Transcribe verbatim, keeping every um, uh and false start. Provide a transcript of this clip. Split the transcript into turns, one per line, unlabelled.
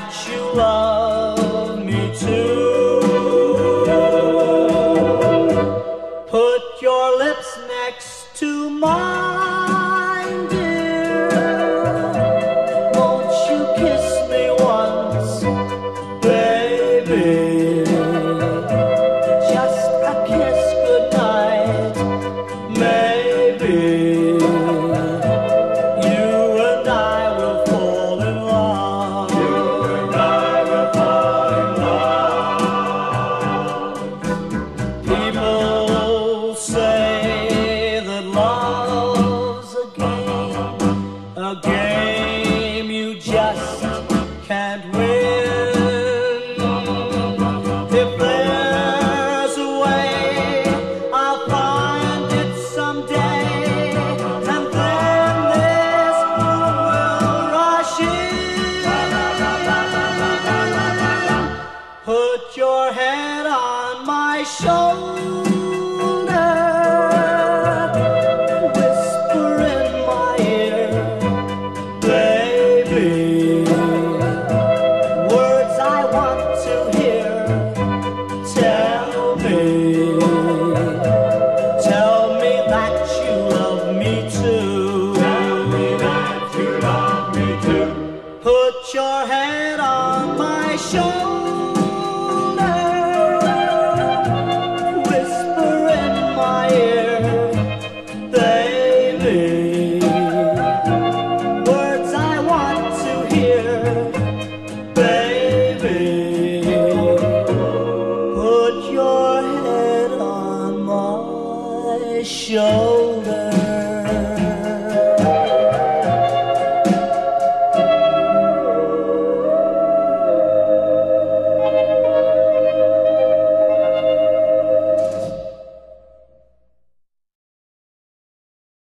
that you love me too. Put your lips next to mine, dear. Won't you kiss me once, baby? Just a kiss goodnight, maybe. You and I will fall in love. You and I will fall in love. People say that love's a game, a game you just can't win. If there's a way, I'll find it someday, and then this moon will rush in. Put your head on my shoulder, whisper in my ear, baby, words I want to hear. Tell me, tell me that you love me too. Tell me that you love me too. Put your head on my shoulder, whisper in my ear, baby, words I want to hear, baby. Put your head on my shoulder.